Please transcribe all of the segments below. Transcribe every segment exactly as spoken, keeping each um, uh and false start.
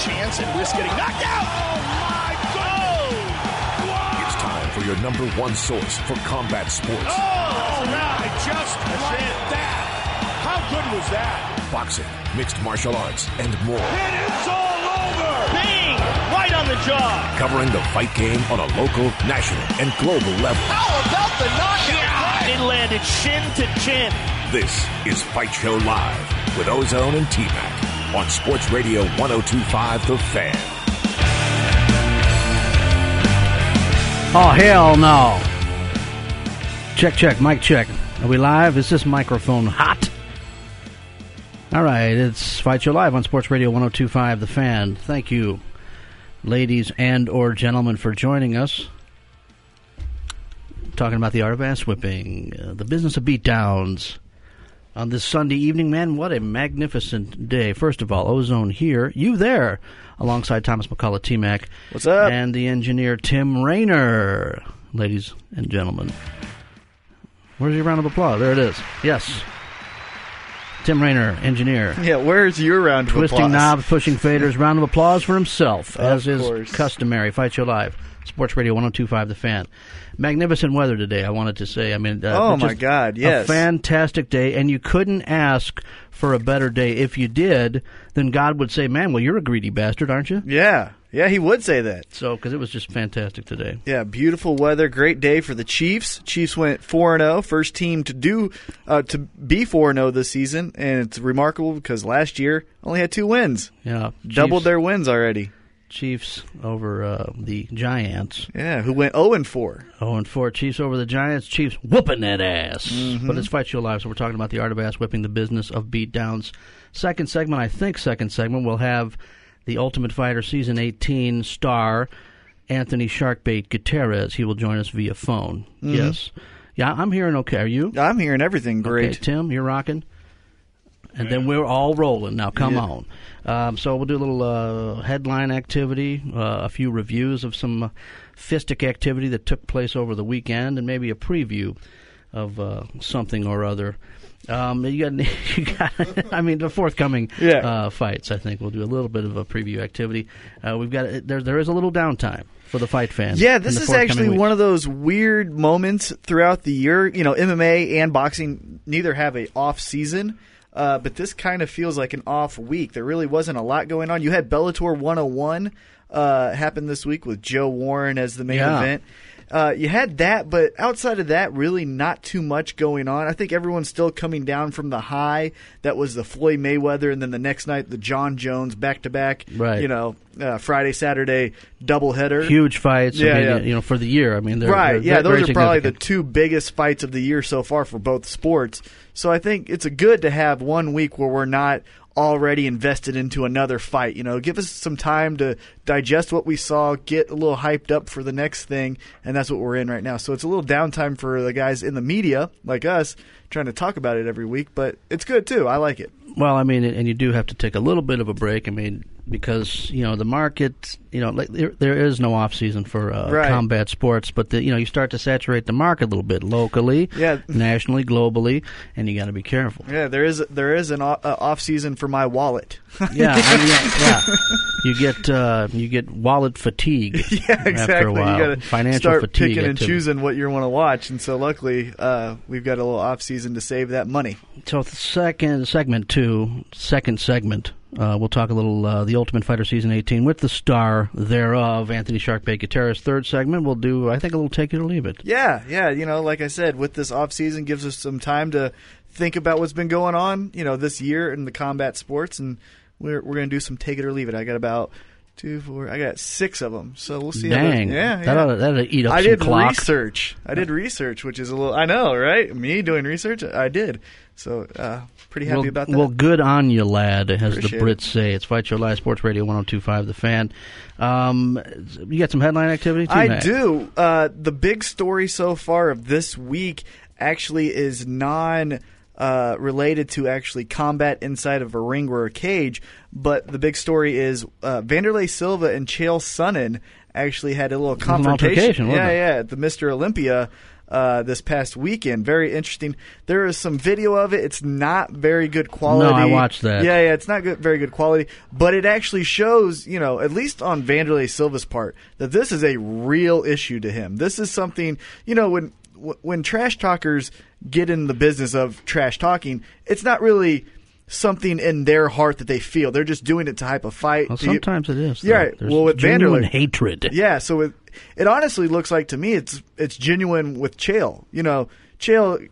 chance and risk getting knocked out. Oh, my God. It's time for your number one source for combat sports. Oh, my, just like that. How good was that? Boxing, mixed martial arts, and more. It is all over. Bing! Right on the jaw. Covering the fight game on a local, national, and global level. How about the knockout? It landed shin to chin. This is Fight Show Live with Ozone and T-Mac on Sports Radio one oh two point five The Fan. Oh, hell no. Check, check, mic check. Are we live? Is this microphone hot? All right, it's Fight Show Live on Sports Radio one oh two point five The Fan. Thank you, ladies and or gentlemen, for joining us. Talking about the art of ass whipping, uh, the business of beatdowns. On this Sunday evening, man, what a magnificent day. First of all, Ozone here, you there, alongside Thomas McCullough, T-Mac. What's up? And the engineer, Tim Raynor. Ladies and gentlemen. Where's your round of applause? There it is. Yes. Tim Raynor, engineer. Yeah, where's your round of Twisting applause? knobs, pushing faders, round of applause for himself, Of as is course. customary. Fight Show Live, Sports Radio one oh two point five The Fan. Magnificent weather today, I wanted to say. I mean, uh, Oh, just my God, yes. A fantastic day, and you couldn't ask for a better day. If you did, then God would say, man, well, you're a greedy bastard, aren't you? Yeah, yeah, he would say that. So, because it was just fantastic today. Yeah, beautiful weather, great day for the Chiefs. Chiefs went four and oh, first team to do uh, to be four and oh this season, and it's remarkable because last year only had two wins. Yeah, Doubled Chiefs, their wins already. Chiefs over uh, the Giants. Yeah, who went oh and four. Oh and four. Chiefs over the Giants. Chiefs whooping that ass. Mm-hmm. But it's Fight Show Live, so we're talking about the art of ass whipping, the business of beatdowns. Second segment, I think second segment, we'll have the Ultimate Fighter Season eighteen star, Anthony Sharkbait Gutierrez. He will join us via phone. Mm-hmm. Yes. Yeah, I'm hearing okay. Are you? I'm hearing everything great. Okay, Tim, you're rocking? And then we're all rolling. Now, come Yeah. on. Um, so we'll do a little uh, headline activity, uh, a few reviews of some uh, fistic activity that took place over the weekend, and maybe a preview of uh, something or other. Um, you got, you got. I mean, the forthcoming Yeah. uh, fights. I think we'll do a little bit of a preview activity. Uh, we've got there. There is a little downtime for the fight fans. Yeah, in this the is forthcoming actually weeks. one of those weird moments throughout the year. You know, M M A and boxing neither have a off season, uh, but this kind of feels like an off week. There really wasn't a lot going on. You had Bellator one oh one uh, happen this week with Joe Warren as the main Yeah. event. Uh, you had that, but outside of that, really not too much going on. I think everyone's still coming down from the high that was the Floyd Mayweather, and then the next night the John Jones back-to-back, Right. you know, uh, Friday, Saturday doubleheader. huge fights. Yeah, I mean, yeah. you know, for the year. I mean, they're Right, they're yeah, very those are probably the significant. two biggest fights of the year so far for both sports. So I think it's a good to have one week where we're not already invested into another fight. You know, give us some time to digest what we saw, get a little hyped up for the next thing, and that's what we're in right now. So it's a little downtime for the guys in the media, like us, trying to talk about it every week, but it's good too. I like it. Well, I mean, and you do have to take a little bit of a break. I mean, because you know the market, you know, like there, there is no off season for uh, Right. combat sports, but the, you know, you start to saturate the market a little bit locally, Yeah. nationally, globally, and you got to be careful. Yeah, there is there is an o- uh, off season for my wallet. Yeah, I mean, yeah, yeah. You get uh, you get wallet fatigue. Yeah, exactly. After a while. You got to Financial start fatigue picking and activity. choosing what you want to watch, and so luckily uh, we've got a little off season to save that money. So the second segment two, second segment, uh, we'll talk a little uh, the Ultimate Fighter Season eighteen with the star thereof, Anthony Sharkbait Gutierrez. Third segment, we'll do, I think, a little take it or leave it. Yeah, yeah. You know, like I said, with this off season, gives us some time to think about what's been going on, you know, this year in the combat sports, and we're we're gonna do some take it or leave it. I got about two, four, I got six of them, so we'll see. how Dang, that, yeah, that yeah. ought to, that'll eat up I some did clock. research. I did research, which is a little. I know, right? Me doing research, I did. So, uh, pretty happy well, about that. Well, good on you, lad, as Appreciate the Brits say. It's Fight Show Live, Sports Radio one oh two point five The Fan. Um, you got some headline activity, too, I Matt? do. Uh, the big story so far of this week actually is non uh, related to actually combat inside of a ring or a cage, but the big story is uh, Vanderlei Silva and Chael Sonnen actually had a little was an confrontation. altercation, wasn't yeah, it? yeah, at the Mister Olympia. uh, this past weekend. Very interesting. There is some video of it. It's not very good quality. No, I watched that. Yeah, yeah, it's not good, very good quality, but it actually shows, you know, at least on Vanderlei Silva's part, that this is a real issue to him. This is something, you know, when when trash talkers get in the business of trash talking, it's not really something in their heart that they feel. They're just doing it to hype a fight. Well, sometimes it is. Yeah, right. Well, with genuine Vanderlei, hatred. Yeah, so with, it honestly looks like to me it's it's genuine with Chael. You know, Chael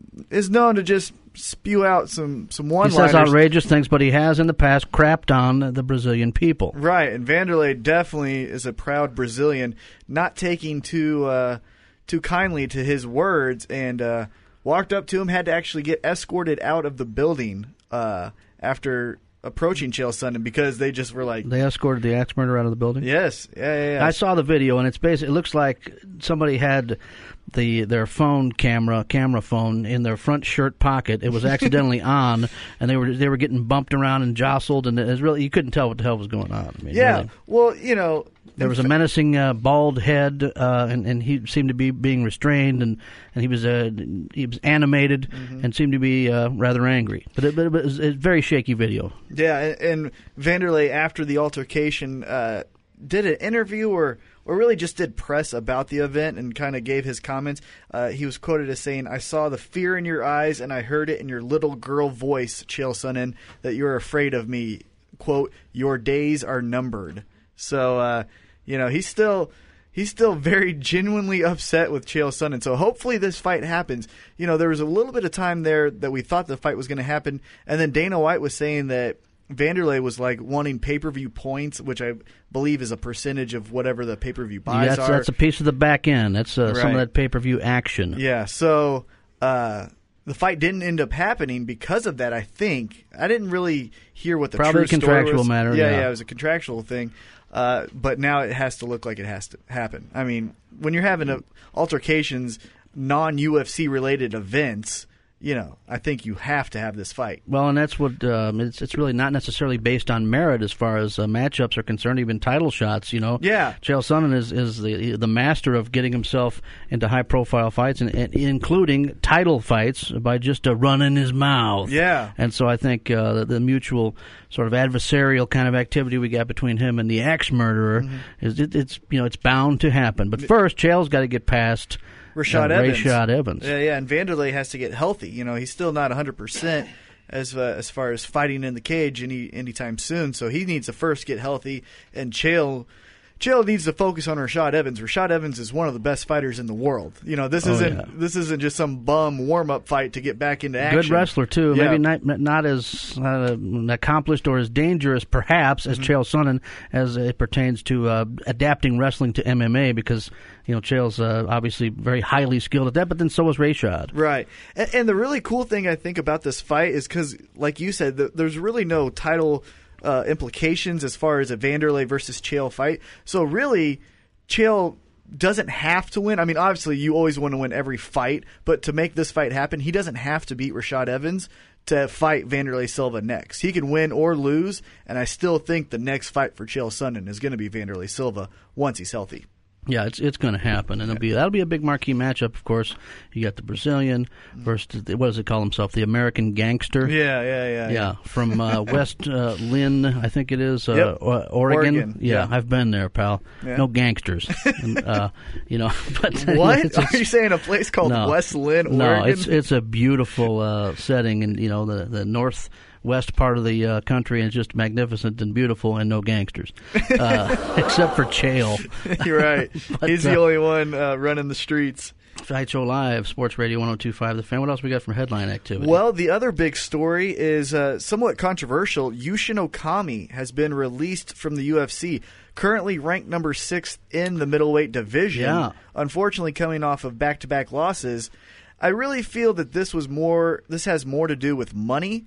is known to just spew out some some one-liners. He says outrageous things, but he has in the past crapped on the Brazilian people. Right, and Vanderlei definitely is a proud Brazilian, not taking too uh, too kindly to his words, and uh, walked up to him, had to actually get escorted out of the building uh, after approaching Chael Sonnen because they just were like... They escorted the axe murderer out of the building? Yes. Yeah, yeah, yeah. I saw the video, and it's basically, it looks like somebody had the their phone camera, camera phone, in their front shirt pocket. It was accidentally on, and they were they were getting bumped around and jostled, and it was really, you couldn't tell what the hell was going on. I mean, yeah, really. Well, you know... There was a menacing uh, bald head, uh, and, and he seemed to be being restrained, and, and he was uh, he was animated mm-hmm. and seemed to be uh, rather angry. But it, but it was a very shaky video. Yeah, and, and Vanderlei, after the altercation, uh, did an interview or, or really just did press about the event and kind of gave his comments. Uh, he was quoted as saying, "I saw the fear in your eyes, and I heard it in your little girl voice, Chael Sonnen, that you're afraid of me. Quote, your days are numbered." So, uh, you know, he's still he's still very genuinely upset with Chael Sonnen. So hopefully this fight happens. You know, there was a little bit of time there that we thought the fight was going to happen, and then Dana White was saying that Vanderlei was like wanting pay-per-view points, which I believe is a percentage of whatever the pay-per-view buys yeah, that's, are. That's a piece of the back end. That's uh, right. some of that pay-per-view action. Yeah, so... Uh, The fight didn't end up happening because of that, I think. I didn't really hear what the Probably true a contractual story was. matter. Yeah, yeah, yeah, it was a contractual thing. Uh, but now it has to look like it has to happen. I mean, when you're having a, altercations, non-U F C related events, you know, I think you have to have this fight. Well, and that's what um, it's. It's really not necessarily based on merit as far as uh, matchups are concerned, even title shots. You know, yeah. Chael Sonnen is is the the master of getting himself into high profile fights, and, and including title fights by just uh, running his mouth. Yeah, and so I think uh, the, the mutual sort of adversarial kind of activity we got between him and the axe murderer mm-hmm. is it, it's you know it's bound to happen. But first, Chael's got to get past Rashad uh, Evans. Rashad Evans. Yeah, yeah, and Vanderlei has to get healthy. You know, he's still not one hundred percent as uh, as far as fighting in the cage any anytime soon. So he needs to first get healthy, and Chael Chael needs to focus on Rashad Evans. Rashad Evans is one of the best fighters in the world. You know, this oh, isn't yeah. this isn't just some bum warm up fight to get back into action. Good wrestler too. Yeah. Maybe not not as uh, accomplished or as dangerous, perhaps, as mm-hmm. Chael Sonnen as it pertains to uh, adapting wrestling to M M A, because you know Chael's uh, obviously very highly skilled at that. But then so is Rashad. Right. And, and the really cool thing I think about this fight is because, like you said, the, there's really no title Uh, implications as far as a Vanderlei versus Chael fight. So really, Chael doesn't have to win. I mean, obviously, you always want to win every fight, but to make this fight happen, he doesn't have to beat Rashad Evans to fight Vanderlei Silva next. He can win or lose, and I still think the next fight for Chael Sonnen is going to be Vanderlei Silva once he's healthy. Yeah, it's it's going to happen, and it'll be that'll be a big marquee matchup. Of course, you got the Brazilian versus the, what does it call himself? The American Gangster. Yeah, yeah, yeah. Yeah, from uh, West uh, Lynn, I think it is, uh, yep. o- Oregon. Oregon. Yeah, yeah, I've been there, pal. Yeah. No gangsters. and, uh, you know, but what it's, it's, are you saying? A place called no, West Lynn, Oregon? No, it's it's a beautiful uh, setting, and you know the the north. West part of the uh, country, and it's just magnificent and beautiful, and no gangsters, uh, except for Chael. You're right. but, He's the uh, only one uh, running the streets. Fight Show Live, Sports Radio one oh two point five The Fan. What else we got from headline activity? Well, the other big story is uh, somewhat controversial. Yushin Okami has been released from the U F C, currently ranked number six in the middleweight division. Yeah. Unfortunately, coming off of back-to-back losses. I really feel that this was more. This has more to do with money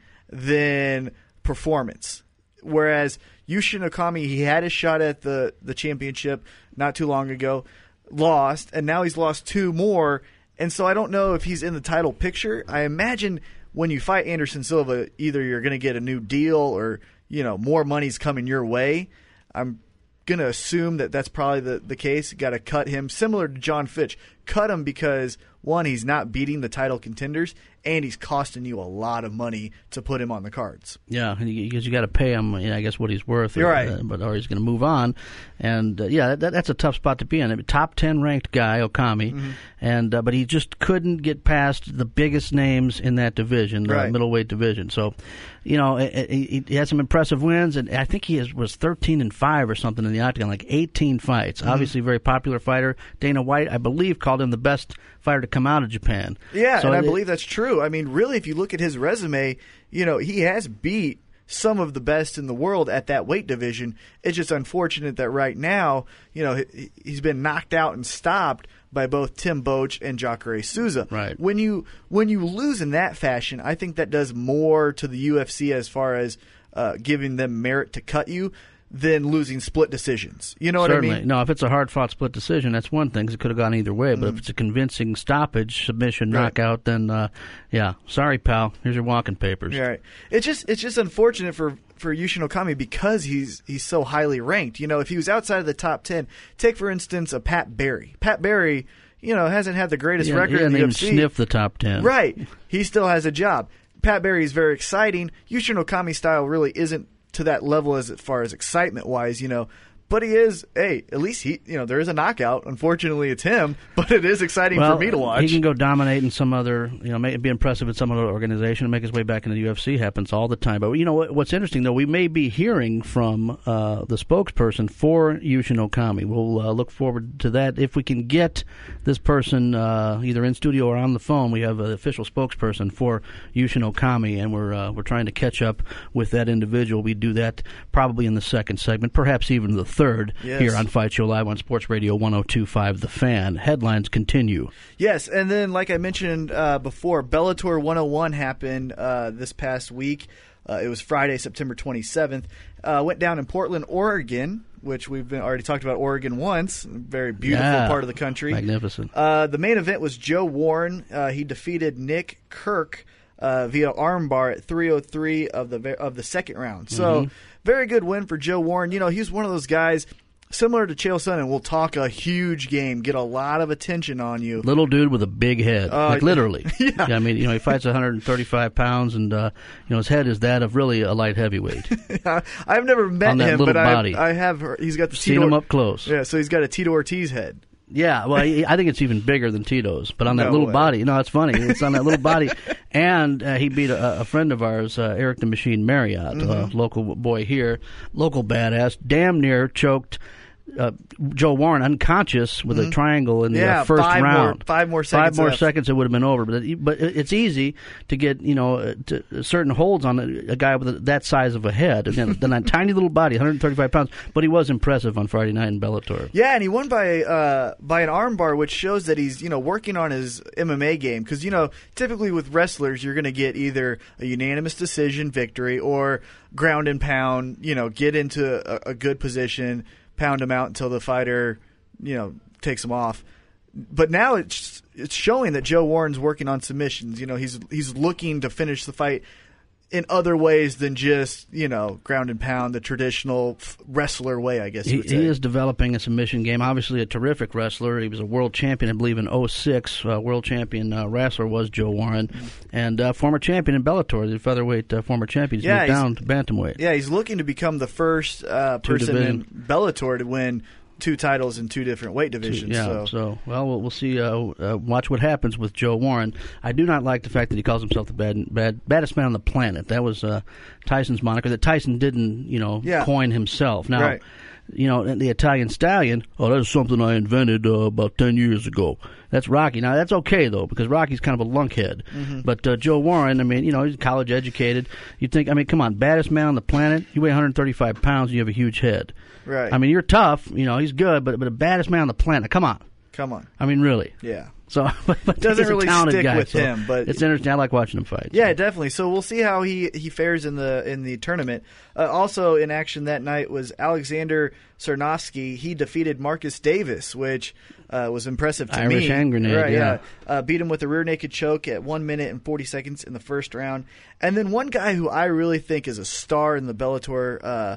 than performance. Whereas Yushin Okami, he had his shot at the, the championship not too long ago, lost, and now he's lost two more, and so I don't know if he's in the title picture. I imagine when you fight Anderson Silva, either you're going to get a new deal or, you know, more money's coming your way. I'm going to assume that that's probably the, the case. Got to cut him, similar to John Fitch. Cut him because one, he's not beating the title contenders, and he's costing you a lot of money to put him on the cards. Yeah, because you got to pay him, you know, I guess, what he's worth. You're or, right. Uh, but, or he's going to move on. And, uh, yeah, that, that's a tough spot to be in. I mean, top ten ranked guy, Okami, Mm-hmm. and uh, but he just couldn't get past the biggest names in that division, the Right. middleweight division. So, you know, he, he had some impressive wins, and I think he is, was thirteen and five or something in the octagon, like eighteen fights. Mm-hmm. Obviously, a very popular fighter. Dana White, I believe, called him the best fighter to come out of Japan. Yeah, so and I it, believe that's true. I mean, really, if you look at his resume, you know, he has beat some of the best in the world at that weight division. It's just unfortunate that right now, you know, he, he's been knocked out and stopped by both Tim Boetsch and Jacare Souza. Right. When you when you lose in that fashion, I think that does more to the U F C as far as uh, giving them merit to cut you than losing split decisions. You know Certainly. what I mean? No, if it's a hard-fought split decision, that's one thing, because it could have gone either way. But Mm. if it's a convincing stoppage, submission, Right. knockout, then, uh, yeah, sorry, pal. Here's your walking papers. Yeah, right. It's just it's just unfortunate for for Yushin Okami because he's he's so highly ranked. You know, if he was outside of the top ten, take for instance a Pat Barry. Pat Barry, you know, hasn't had the greatest He, record he in didn't the even U F C. sniff the top ten. Right. He still has a job. Pat Barry is very exciting. Yushin Okami's style really isn't to that level as far as excitement wise, you know. But he is, hey, at least he, you know, there is a knockout. Unfortunately, it's him, but it is exciting Well, for me to watch. he can go dominate in some other, you know, make, be impressive in some other organization and make his way back into the U F C. Happens all the time. But, you know, what, what's interesting, though, we may be hearing from uh, the spokesperson for Yushin Okami. We'll uh, look forward to that. If we can get this person uh, either in studio or on the phone, we have an official spokesperson for Yushin Okami, and we're, uh, we're trying to catch up with that individual. We do that probably in the second segment, perhaps even the third. Third Yes. here on Fight Show Live on Sports Radio one oh two point five The Fan. Headlines continue. Yes, and then like I mentioned uh, before, Bellator one oh one happened uh, this past week. Uh, it was Friday, September twenty-seventh. Uh, went down in Portland, Oregon, which we've been, already talked about Oregon once. Very beautiful Yeah, part of the country. magnificent. Uh, the main event was Joe Warren. Uh, he defeated Nick Kirk uh, via armbar at three oh three of the of the second round. So Mm-hmm. very good win for Joe Warren. You know, he's one of those guys similar to Chael Sonnen, will talk a huge game, get a lot of attention on you. Little dude with a big head, Uh, like literally. yeah. I mean, you know, he fights one hundred thirty-five pounds, and uh, you know, his head is that of really a light heavyweight. I've never met On that him, little but body. I, I have heard. He's got the Seen Tito, him up close. Yeah, so he's got a Tito Ortiz head. Yeah, well, I I think it's even bigger than Tito's, but on that No little way. body. No, it's funny. It's on that little body. And uh, he beat a, a friend of ours, uh, Eric the Machine Marriott, Mm-hmm. a local boy here, local badass, damn near choked uh, Joe Warren unconscious with a triangle in the Mm-hmm. Yeah, uh, first five more- round. five more Five seconds more left. seconds, it would have been over. But it, but it- it's easy to get, you know, uh, to, certain holds on a, a guy with a, that size of a head. Again, then a tiny little body, one hundred thirty-five pounds. But he was impressive on Friday night in Bellator. Yeah, and he won by uh, by an armbar, which shows that he's you know working on his M M A game. Because you know typically with wrestlers, you're going to get either a unanimous decision victory or ground and pound. You know, get into a, a good position, pound him out until the fighter you know takes him off. But now it's it's showing that Joe Warren's working on submissions. You know, he's he's looking to finish the fight in other ways than just, you know, ground and pound, the traditional f- wrestler way, I guess you He, would say. he is developing a submission game. Obviously, a terrific wrestler. He was a world champion, I believe, in oh six. Uh, world champion uh, wrestler was Joe Warren, and uh, former champion in Bellator, the featherweight uh, former champion. He's Yeah, moved he's- down to bantamweight. Yeah, he's looking to become the first uh, Two person division. in Bellator to win two titles in two different weight divisions. Yeah, so. so, well, we'll, we'll see. Uh, uh, watch what happens with Joe Warren. I do not like the fact that he calls himself the bad, bad, baddest man on the planet. That was uh, Tyson's moniker that Tyson didn't, you know, Yeah. coin himself. Now, Right. you know, the Italian Stallion, oh, that's something I invented uh, about ten years ago. That's Rocky. Now, that's okay, though, because Rocky's kind of a lunkhead. Mm-hmm. But uh, Joe Warren, I mean, you know, he's college educated. You think, I mean, come on, baddest man on the planet? You weigh one hundred thirty-five pounds and you have a huge head. Right. I mean, you're tough. You know, he's good, but but the baddest man on the planet. Come on. Come on. I mean, really. Yeah. So, but, but Doesn't he's a really talented stick guy, with so him, but- it's interesting. I like watching him fight. Yeah, definitely. So we'll see how he, he fares in the in the tournament. Uh, also in action that night was Alexander Sarnovsky. He defeated Marcus Davis, which uh, was impressive to Irish me. hand grenade, Right, yeah. Uh, beat him with a rear naked choke at one minute and forty seconds in the first round. And then one guy who I really think is a star in the Bellator uh,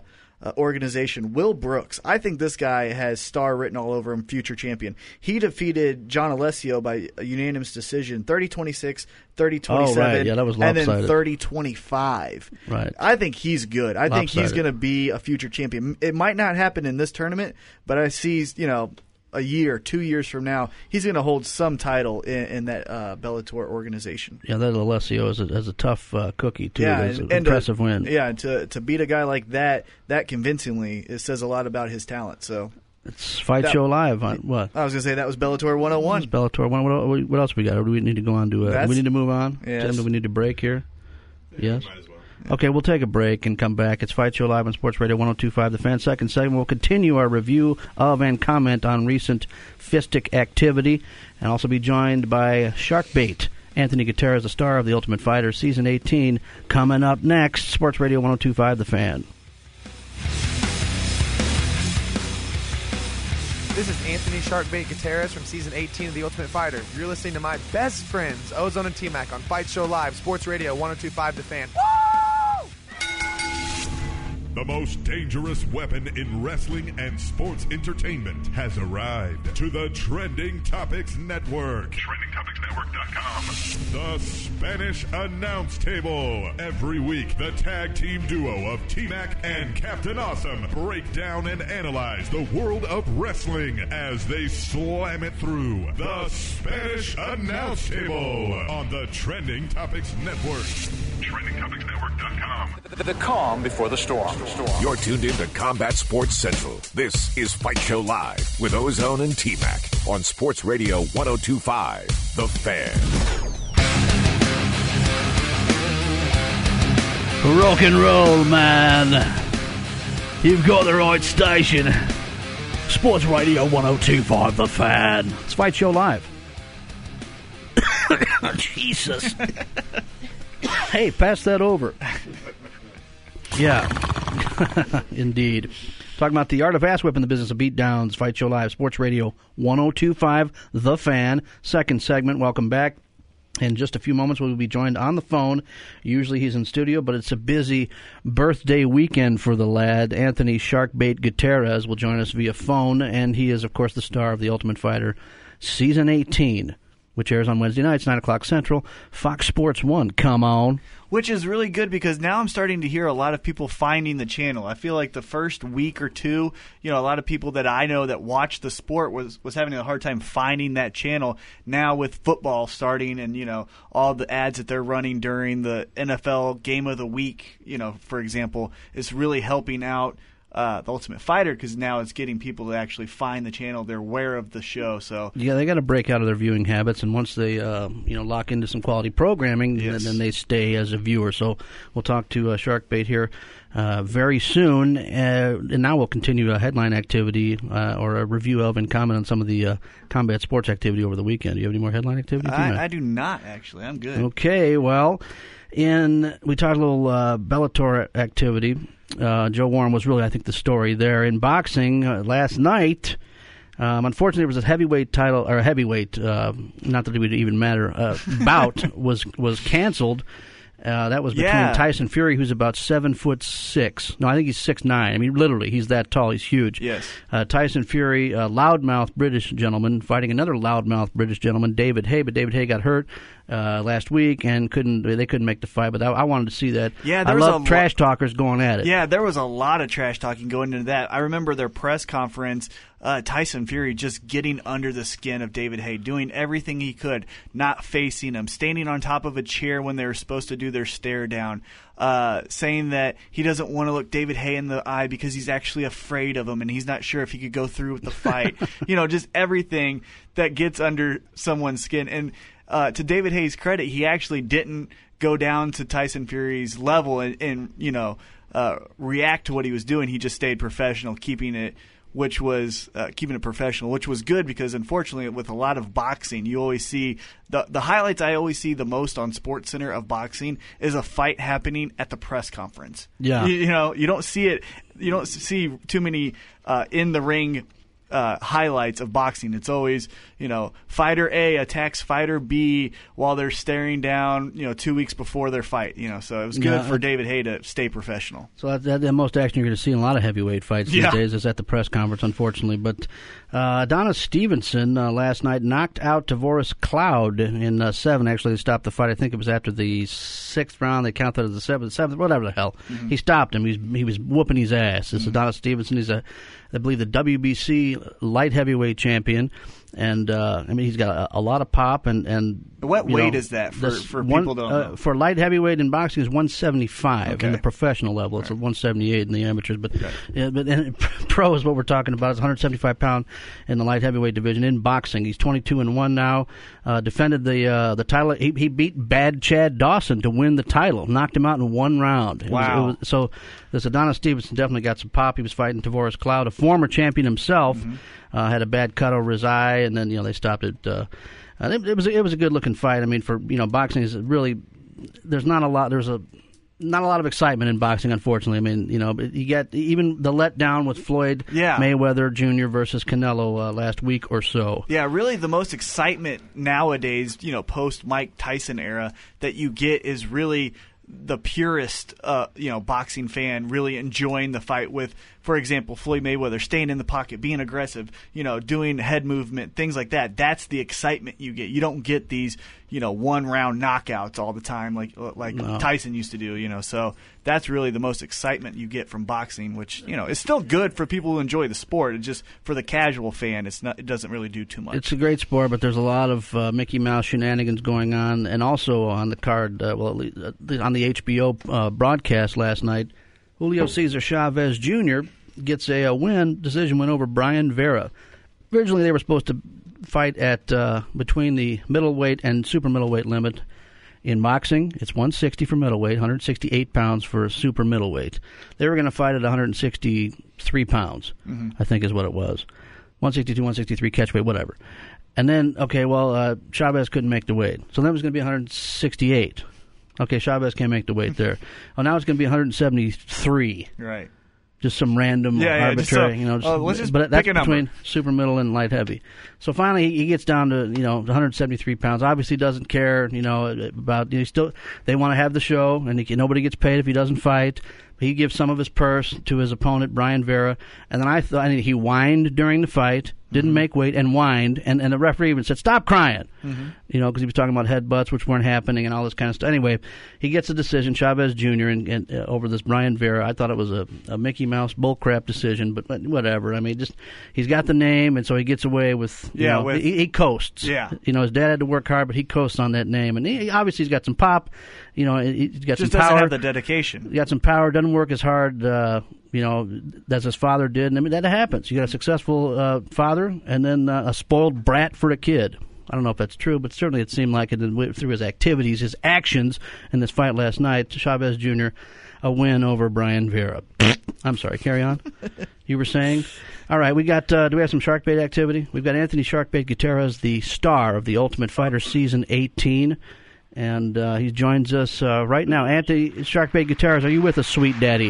uh, organization, Will Brooks. I think this guy has star written all over him, future champion. He defeated John Alessio by a unanimous decision, thirty twenty-six, thirty twenty-seven, oh, right. Yeah, that was and lopsided. then thirty twenty-five. Right. I think he's good. I think Lopsided. he's going to be a future champion. It might not happen in this tournament, but I see, you know, a year, two years from now, he's going to hold some title in, in that uh, Bellator organization. Yeah, that Alessio is a, is a tough uh, cookie, too. Yeah, It's and, an and impressive to, win. Yeah, and to, to beat a guy like that, that convincingly, it says a lot about his talent. So It's Fight that, Show Live on what? I was going to say that was Bellator one oh one. It's Bellator one. What, what else we got? Or do we need to go on to? Uh, do we need to move on? Yes. Jim, do we need to break here? Yeah, Yes. might as well. Okay, we'll take a break and come back. It's Fight Show Live on Sports Radio one oh two point five The Fan. Second segment, we'll continue our review of and comment on recent fistic activity, and also be joined by Sharkbait. Anthony Gutierrez, the star of The Ultimate Fighter, Season eighteen, coming up next. Sports Radio one oh two point five The Fan. This is Anthony Sharkbait Gutierrez from Season eighteen of The Ultimate Fighter. You're listening to my best friends, Ozone and T-Mac, on Fight Show Live, Sports Radio one oh two point five The Fan. Woo! The most dangerous weapon in wrestling and sports entertainment has arrived to the Trending Topics Network. Trending Topics Network dot com. The Spanish Announce Table. Every week, the tag team duo of T-Mac and Captain Awesome break down and analyze the world of wrestling as they slam it through. The Spanish Announce Table on the Trending Topics Network. Trending Topics Network dot com. The calm before the storm. You're tuned in to Combat Sports Central. This is Fight Show Live with Ozone and T-Mac on Sports Radio one oh two point five The Fan. Rock and roll, man. You've got the right station. Sports Radio one oh two point five The Fan. It's Fight Show Live. Jesus. Hey, pass that over. Yeah. Indeed. Talking about the art of ass whipping, the business of beatdowns. Fight Show Live, Sports Radio one oh two point five The Fan. Second segment. Welcome back. In just a few moments, we'll be joined on the phone. Usually he's in studio, but it's a busy birthday weekend for the lad. Anthony Sharkbait Gutierrez will join us via phone, and he is, of course, the star of The Ultimate Fighter Season eighteen, which airs on Wednesday nights, nine o'clock Central, Fox Sports one. Come on. Which is really good because now I'm starting to hear a lot of people finding the channel. I feel like the first week or two, you know, a lot of people that I know that watch the sport was, was having a hard time finding that channel. Now with football starting and, you know, all the ads that they're running during the N F L Game of the Week, you know, for example, is really helping out Uh, the Ultimate Fighter, because now it's getting people to actually find the channel. They're aware of the show. So yeah, they got to break out of their viewing habits, and once they uh, you know lock into some quality programming, yes. then, then they stay as a viewer. So we'll talk to uh, Sharkbait here uh, very soon, uh, and now we'll continue a headline activity uh, or a review of and comment on some of the uh, combat sports activity over the weekend. Do you have any more headline activity? I, I do not, actually. I'm good. Okay, well, in we talked a little uh, Bellator activity. Uh, Joe Warren was really, I think, the story there. In boxing, uh, last night, um, unfortunately, it was a heavyweight title, or a heavyweight, uh, not that it would even matter, uh, bout was was canceled. Uh, that was between yeah. Tyson Fury, who's about seven foot six. No, I think he's six nine. I mean, literally, he's that tall. He's huge. Yes. Uh, Tyson Fury, a loudmouth British gentleman, fighting another loudmouth British gentleman, David Haye. But David Haye got hurt uh, last week and couldn't. They couldn't make the fight. But I, I wanted to see that. Yeah, there I was love a trash lo- talkers going at it. Yeah, there was a lot of trash talking going into that. I remember their press conference. Uh, Tyson Fury just getting under the skin of David Haye, doing everything he could, not facing him, standing on top of a chair when they were supposed to do their stare down, uh, saying that he doesn't want to look David Haye in the eye because he's actually afraid of him and he's not sure if he could go through with the fight. You know, just everything that gets under someone's skin. And uh, to David Haye's credit, he actually didn't go down to Tyson Fury's level and, and you know, uh, react to what he was doing. He just stayed professional, keeping it which was uh, keeping it professional, which was good because, unfortunately, with a lot of boxing, you always see the the highlights I always see the most on SportsCenter of boxing is a fight happening at the press conference. Yeah. You, you know, you don't see it. You don't see too many uh, in the ring uh, highlights of boxing. It's always, you know, fighter A attacks fighter B while they're staring down, you know, two weeks before their fight. You know, so it was good Yeah, for I- David Haye to stay professional. So that, that, the most action you're going to see in a lot of heavyweight fights these Yeah. days is at the press conference, unfortunately. But uh, Adonis Stevenson uh, last night knocked out Tavoris Cloud in uh, seven. Actually, they stopped the fight. I think it was after the sixth round. They counted as the seventh, seventh, whatever the hell. Mm-hmm. He stopped him. He's, he was whooping his ass. This Mm-hmm. Adonis Stevenson. He's a, I believe, the W B C light heavyweight champion. And uh, I mean, he's got a, a lot of pop. And, and What you weight know, is that for, this for one- people don't uh, know? For light heavyweight in boxing is one seventy-five Okay. in the professional level. It's a one seventy-eight in the amateurs. But yeah, but and pro is what we're talking about. It's one seventy-five pound in the light heavyweight division in boxing. He's twenty-two and one now. Uh, defended the uh, the title. He, he beat Bad Chad Dawson to win the title. Knocked him out in one round. It was- Wow. it was, so this Adonis Stevenson definitely got some pop. He was fighting Tavoris Cloud, a former champion himself. Mm-hmm. Uh, had a bad cut over his eye, and then you know they stopped it. Uh, uh, it, it was it was a good looking fight. I mean, for you know, boxing is really there's not a lot. There's a not a lot of excitement in boxing, unfortunately. I mean, you know, but you get even the letdown with Floyd Yeah. Mayweather Junior versus Canelo uh, last week or so. Yeah, really the most excitement nowadays, you know, post Mike Tyson era that you get is really the purest, uh, you know, boxing fan really enjoying the fight with, for example, Floyd Mayweather staying in the pocket, being aggressive, you know, doing head movement, things like that. That's the excitement you get. You don't get these, you know, one round knockouts all the time like like No. Tyson used to do, you know. So that's really the most excitement you get from boxing, which, you know, is still good for people who enjoy the sport. It's just for the casual fan, it's not. It doesn't really do too much. It's a great sport, but there's a lot of uh, Mickey Mouse shenanigans going on, and also on the card, uh, well, at least, uh, on the H B O uh, broadcast last night, Julio Cesar Chavez Junior gets a, a win, decision win over Brian Vera. Originally, they were supposed to fight at uh, between the middleweight and super middleweight limit. In boxing, it's one sixty for middleweight, one sixty-eight pounds for super middleweight. They were going to fight at one sixty-three pounds, Mm-hmm. I think is what it was. one sixty-two, one sixty-three catchweight, whatever. And then, okay, well, uh, Chavez couldn't make the weight. So then it was going to be one sixty-eight. Okay, Chavez can't make the weight there. Oh, now it's going to be one seventy-three. Right. Just some random, Yeah, yeah, just arbitrary, so- you know. Just, oh, let's just but that's pick a number. between super middle and light heavy. So finally, he, he gets down to you know one seventy-three pounds. Obviously, doesn't care, you know, about. You know, still, they want to have the show, and he, nobody gets paid if he doesn't fight. He gives some of his purse to his opponent, Brian Vera, and then I thought he whined during the fight, didn't Mm-hmm. make weight, and whined, and, and the referee even said, "Stop crying," Mm-hmm. you know, because he was talking about headbutts, which weren't happening, and all this kind of stuff. Anyway, he gets a decision, Chavez Junior, and, and, uh, over this Brian Vera. I thought it was a, a Mickey Mouse bullcrap decision, but, but whatever. I mean, just he's got the name, and so he gets away with. You Yeah, know, with- he, he coasts. Yeah. you know, his dad had to work hard, but he coasts on that name, and he, obviously he's got some pop. You know, he's got Just some doesn't power. have the dedication. He got some power. Doesn't work as hard, uh, you know, as his father did. And I mean, that happens. You got a successful uh, father, and then uh, a spoiled brat for a kid. I don't know if that's true, but certainly it seemed like it through his activities, his actions in this fight last night. Chavez Junior, a win over Brian Vera. I'm sorry. Carry on. You were saying. All right, we got. Uh, do we have some Sharkbait activity? We've got Anthony Sharkbait Gutierrez, the star of the Ultimate Fighter Season eighteen. And uh, he joins us uh, right now. Anthony Sharkbait Gutierrez, are you with us, sweet daddy?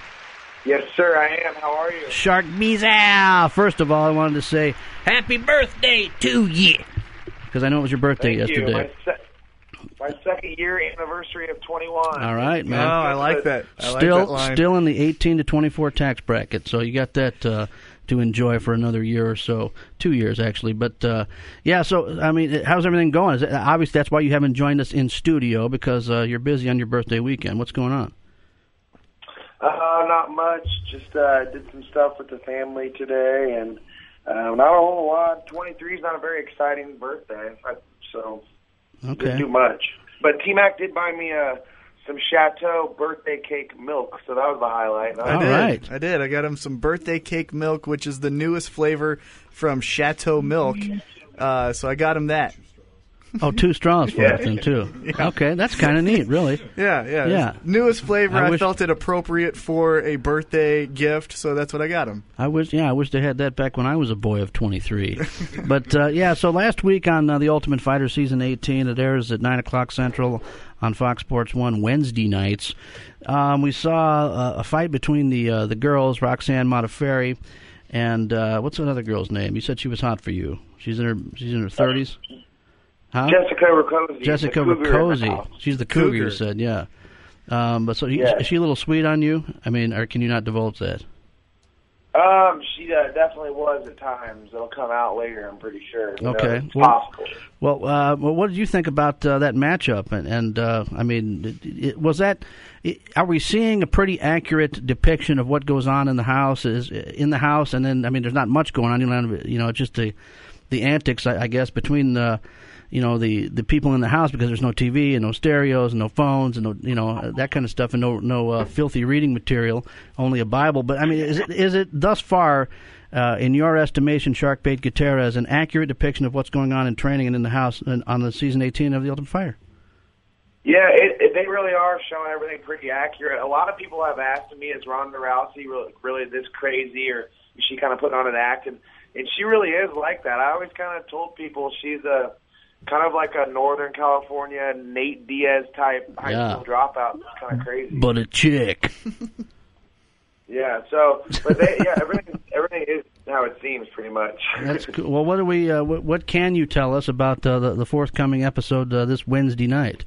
Yes, sir, I am. How are you? Shark Meow. First of all, I wanted to say happy birthday to you, because I know it was your birthday Thank yesterday. you. My, se- my second year anniversary of twenty-one. All right, Oh, man. I like that. I like still, that line. still in the eighteen to twenty-four tax bracket, so you got that uh, to enjoy for another year or so, two years actually. But uh, yeah, so I mean, how's everything going? Is it, obviously, that's why you haven't joined us in studio, because uh, you're busy on your birthday weekend. What's going on? Uh, not much. Just uh, did some stuff with the family today, and uh, not a whole lot. twenty-three is not a very exciting birthday, I, so Okay. didn't do much. But T-Mac did buy me uh, some Chateau birthday cake milk, so that was the highlight. I All did. right. I did. I got him some birthday cake milk, which is the newest flavor from Chateau Milk. Uh, so I got him that. Oh, two straws for it then too. Okay, that's kind of neat, really. Yeah, yeah. Yeah. It's newest flavor. I I, wish- felt it appropriate for a birthday gift, so that's what I got him. I wish, yeah, I wish they had that back when I was a boy of twenty-three. But uh, yeah, so last week on uh, the Ultimate Fighter Season eighteen, it airs at nine o'clock Central on Fox Sports One Wednesday nights. Um, we saw uh, a fight between the uh, the girls, Roxanne Modafferi And uh, what's another girl's name? You said she was hot for you. She's in her she's in her thirties. Huh? Jessica Rakosi. Jessica Rakosi. She's the cougar, Cougar. you said, yeah. Um, but so he, Yeah. is she a little sweet on you? I mean, or can you not divulge that? Um, she uh, definitely was at times. It'll come out later, I'm pretty sure. You Okay. know, it's Well- possible. Well, uh, well, what did you think about uh, that matchup? And, and uh, I mean, it, it, was that? It, are we seeing a pretty accurate depiction of what goes on in the house? Is in the house, and then I mean, there's not much going on. You know, you know, just the the antics, I, I guess, between the you know the, the people in the house because there's no T V and no stereos and no phones and no you know that kind of stuff and no no uh, filthy reading material, only a Bible. But I mean, is it is it thus far? Uh, in your estimation, Sharkbait Gutierrez, an accurate depiction of what's going on in training and in the house and on the season eighteen of the Ultimate Fighter? Yeah, it, it, they really are showing everything pretty accurate. A lot of people have asked me, is Ronda Rousey really, really this crazy, or is she kind of putting on an act? And, and she really is like that. I always kind of told people she's a kind of like a Northern California Nate Diaz type high Yeah. school dropout. It's kind of crazy. But a chick. Yeah, so, but they, yeah, everything, everything is how it seems, pretty much. That's cool. Well, what do we? Uh, what, what can you tell us about uh, the, the forthcoming episode uh, this Wednesday night?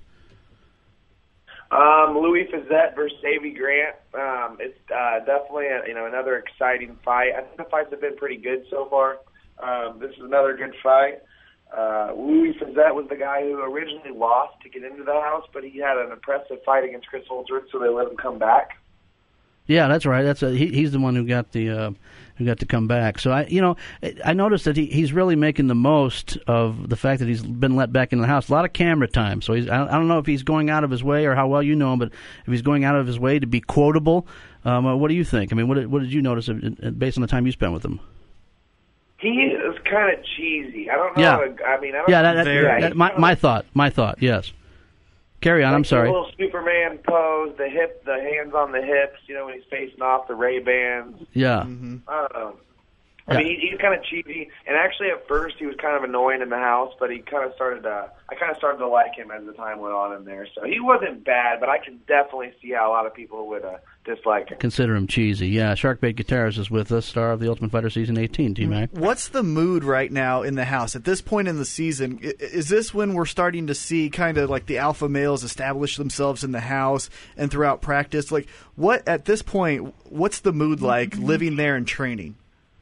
Um, Louis Fizette versus Davey Grant. Um, it's uh, definitely a, you know another exciting fight. I think the fights have been pretty good so far. Um, this is another good fight. Uh, Louis Fizette was the guy who originally lost to get into the house, but he had an impressive fight against Chris Holdsworth, so they let him come back. Yeah, that's right. That's a, he, he's the one who got the uh, who got to come back. So I, you know, I noticed that he, he's really making the most of the fact that he's been let back into the house. A lot of camera time. So he's, I don't know if he's going out of his way or how well you know him, but if he's going out of his way to be quotable, um, uh, what do you think? I mean, what did, what did you notice based on the time you spent with him? He is kind of cheesy. I don't know. Yeah. How to, I mean, I don't Yeah, that, that, Very. that, my my thought. My thought. Yes. Carry on. Like I'm sorry. The little Superman pose, the hip, the hands on the hips. You know when he's facing off the Ray Bans. Yeah. I don't know. I Yeah. mean, he, he's kind of cheesy, and actually at first he was kind of annoying in the house, but he kind of started to, I kind of started to like him as the time went on in there. So he wasn't bad, but I can definitely see how a lot of people would uh, dislike him. Consider him cheesy. Yeah. Sharkbait Gutierrez is with us, star of the Ultimate Fighter Season eighteen. T-Mac. What's the mood right now in the house at this point in the season? I- Is this when we're starting to see kind of like the alpha males establish themselves in the house and throughout practice? Like, what at this point? What's the mood like living there and training?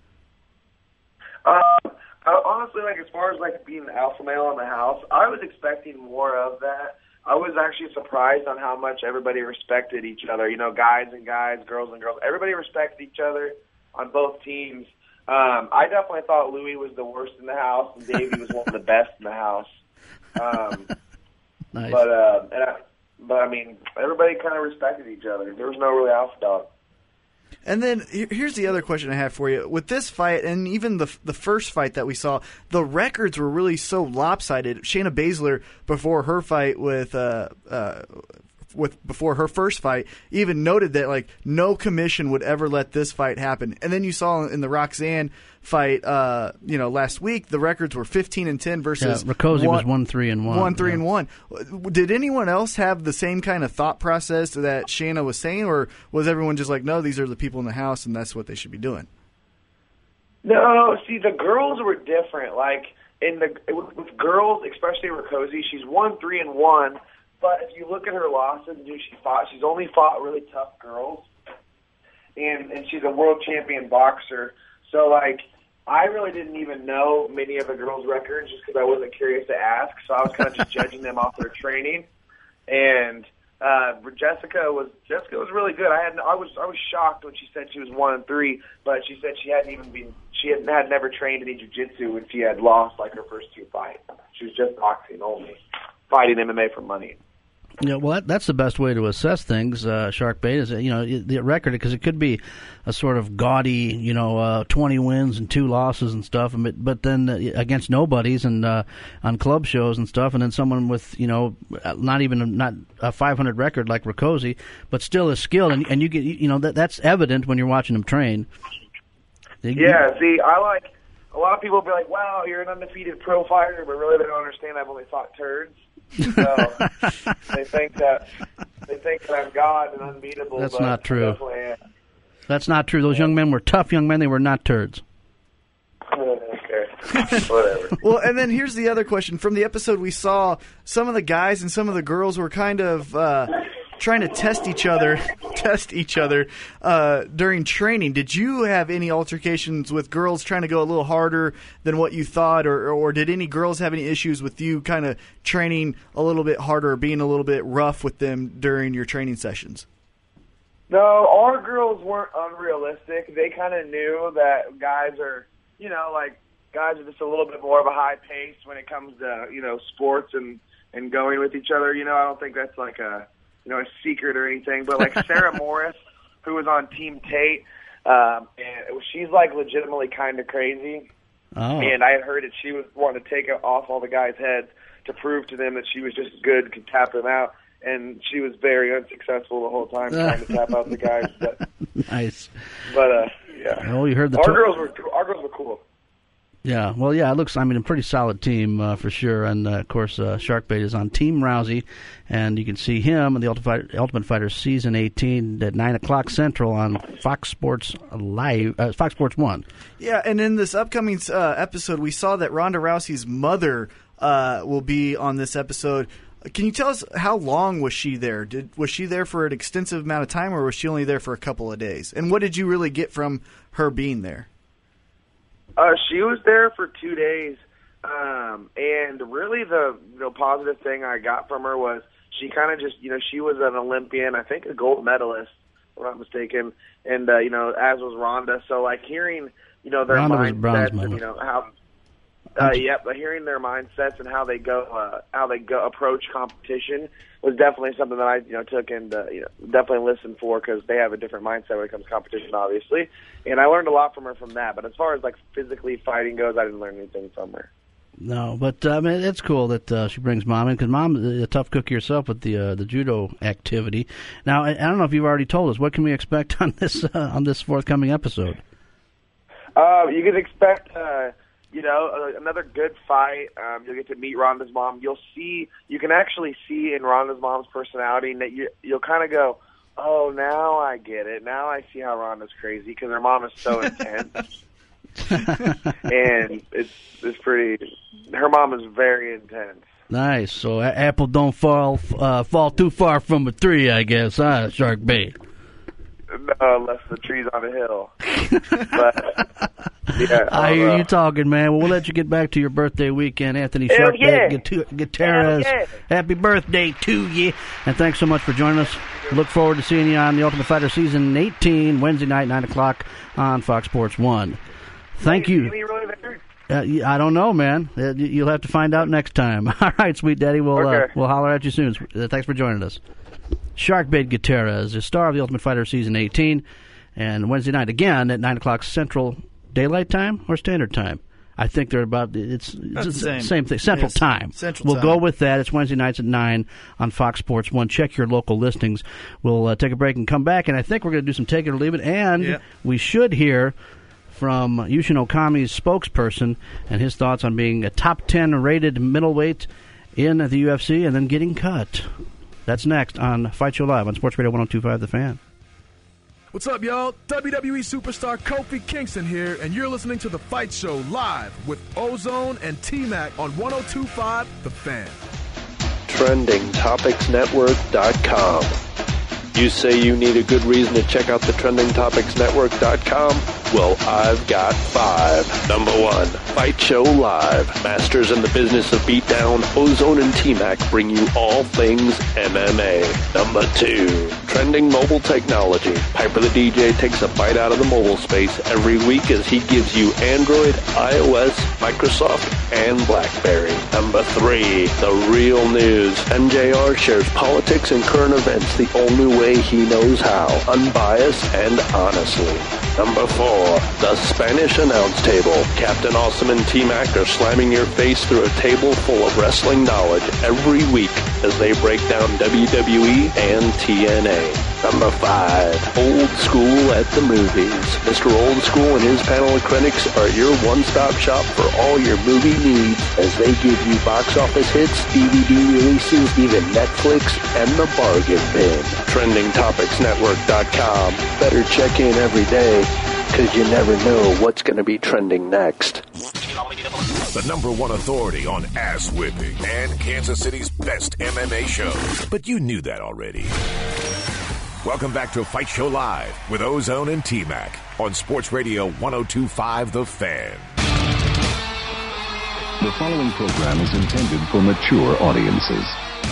Uh, I, honestly, like as far as like being the alpha male in the house, I was expecting more of that. I was actually surprised on how much everybody respected each other. You know, guys and guys, girls and girls. Everybody respected each other on both teams. Um, I definitely thought Louis was the worst in the house, and Davey was one of the best in the house. Um, Nice. but uh, and I, but I mean, everybody kind of respected each other. There was no really alpha dog. And then here- here's the other question I have for you. With this fight, and even the the first fight that we saw, the records were really so lopsided. Shayna Baszler, before her fight with uh, uh, with before her first fight, even noted that like no commission would ever let this fight happen. And then you saw in the Roxanne fight, uh, you know, last week, the records were fifteen and ten versus Yeah, Rakosi one, was one three and one. One three yeah. and one. Did anyone else have the same kind of thought process that Shayna was saying, or was everyone just like, no, these are the people in the house, and that's what they should be doing? No, see, the girls were different. Like in the with, with girls, especially Rakosi, she's one three and one. But if you look at her losses, who she fought, she's only fought really tough girls, and and she's a world champion boxer. So like, I really didn't even know many of the girls' records just because I wasn't curious to ask. So I was kind of just judging them off their training. And uh, Jessica was Jessica was really good. I had I was I was shocked when she said she was one and three, but she said she hadn't even been she had had never trained any jiu-jitsu when she had lost like her first two fights. She was just boxing only, fighting M M A for money. Yeah, well, that, that's the best way to assess things, uh, Sharkbait, is, you know, the record, because it could be a sort of gaudy, you know, uh, twenty wins and two losses and stuff, but, but then uh, against nobodies and uh, on club shows and stuff, and then someone with, you know, not even not a five hundred record like Rakosi, but still is skilled, and, and you get, you know, that that's evident when you're watching him train. Yeah, see, I like, a lot of people be like, wow, you're an undefeated pro fighter, but really they don't understand I've only fought turds. So they think that they think that I'm God and unbeatable. That's but not true. I definitely am. That's not true. Those young men were tough young men. They were not turds. Okay. Whatever. Well, and then here's the other question. From the episode we saw, some of the guys and some of the girls were kind of uh, trying to test each other, test each other uh, during training. Did you have any altercations with girls trying to go a little harder than what you thought, or, or did any girls have any issues with you kind of training a little bit harder or being a little bit rough with them during your training sessions? No, our girls weren't unrealistic. They kind of knew that guys are, you know, like, guys are just a little bit more of a high pace when it comes to, you know, sports and, and going with each other. You know, I don't think that's like a, you know, a secret or anything. But like Sarah Morris, who was on Team Tate, um, and it was, she's like legitimately kind of crazy. Oh. And I had heard that she was wanting to take off all the guys' heads to prove to them that she was just good, could tap them out. And she was very unsuccessful the whole time trying to tap out the guys. But, nice. But uh, yeah. Oh, you heard the our to- girls were our girls were cool. Yeah, well, yeah, it looks, I mean, a pretty solid team uh, for sure. And, uh, of course, uh, Sharkbait is on Team Rousey, and you can see him in the Ultimate, Ultimate Fighter Season eighteen at nine o'clock Central on Fox Sports Live, uh, Fox Sports one. Yeah, and in this upcoming uh, episode, we saw that Ronda Rousey's mother uh, will be on this episode. Can you tell us how long was she there? Did Was she there for an extensive amount of time, or was she only there for a couple of days? And what did you really get from her being there? Uh, she was there for two days, um, and really the you know, positive thing I got from her was she kind of just, you know, she was an Olympian, I think a gold medalist, if I'm not mistaken, and, uh, you know, as was Ronda. So, like, hearing, you know, their Ronda was bronze mindsets medal. and, you know, how, uh, yep, but hearing their mindsets and how they go, uh, how they go approach competition was definitely something that I, you know, took and, uh, you know, definitely listened for, because they have a different mindset when it comes to competition, obviously. And I learned a lot from her from that. But as far as, like, physically fighting goes, I didn't learn anything from her. No, but uh, I mean, it's cool that uh, she brings Mom in, because Mom is a tough cookie herself with the uh, the judo activity. Now, I, I don't know if you've already told us, what can we expect on this uh, on this forthcoming episode? Uh, you can expect, uh, you know, uh, another good fight. Um, you'll get to meet Ronda's mom. You'll see, you can actually see in Ronda's mom's personality, and that you, you'll kind of go, oh, now I get it. Now I see how Ronda's crazy, because her mom is so intense. And it's it's pretty, her mom is very intense. Nice. So uh, apple don't fall uh, fall too far from a tree, I guess, huh, Sharkbait? No, unless the tree's on a hill. But, yeah, I hear know. you talking, man. Well, we'll let you get back to your birthday weekend, Anthony Hell Sharkbait. yeah. Gu- Gutierrez. Hell yeah. Happy birthday to you. And thanks so much for joining us. Look forward to seeing you on the Ultimate Fighter Season eighteen, Wednesday night, nine o'clock on Fox Sports one. Thank Hey, you. is he really there? Uh, I don't know, man. Uh, You'll have to find out next time. All right, sweet daddy. We'll, Okay. uh, we'll holler at you soon. Uh, thanks for joining us. Sharkbait Gutierrez, the star of the Ultimate Fighter Season eighteen, and Wednesday night again at nine o'clock Central Daylight Time or Standard Time. I think they're about, it's, it's the same. same thing, Central Yes, Time. Central we'll Time. go with that. It's Wednesday nights at nine on Fox Sports one. Check your local listings. We'll uh, take a break and come back, and I think we're going to do some Take It or Leave It, and Yeah. we should hear from Yushin Okami's spokesperson and his thoughts on being a top ten rated middleweight in the U F C and then getting cut. That's next on Fight Show Live on Sports Radio one oh two point five The Fan. What's up, y'all? W W E superstar Kofi Kingston here, and you're listening to The Fight Show live with Ozone and T-Mac on one oh two point five The Fan. Trending Topics Network dot com. You say you need a good reason to check out the Trending Topics Network dot com? Well, I've got five. Number one, Fight Show Live. Masters in the business of beatdown, Ozone and T-Mac bring you all things M M A. Number two, Trending Mobile Technology. Piper the D J takes a bite out of the mobile space every week as he gives you Android, iOS, Microsoft, and BlackBerry. Number three, The Real News. M J R shares politics and current events the only way he knows how, unbiased and honestly. Number four, The Spanish Announce Table. Captain Awesome and T-Mac are slamming your face through a table full of wrestling knowledge every week as they break down W W E and T N A. Number five, Old School at the Movies. Mister Old School and his panel of critics are your one-stop shop for all your movie needs as they give you box office hits, D V D releases, even Netflix, and the bargain bin. Trending Topics Network dot com. Better check in every day, because you never know what's going to be trending next. The number one authority on ass whipping and Kansas City's best M M A show. But you knew that already. Welcome back to Fight Show Live with Ozone and T-Mac on Sports Radio one oh two point five The Fan. The following program is intended for mature audiences.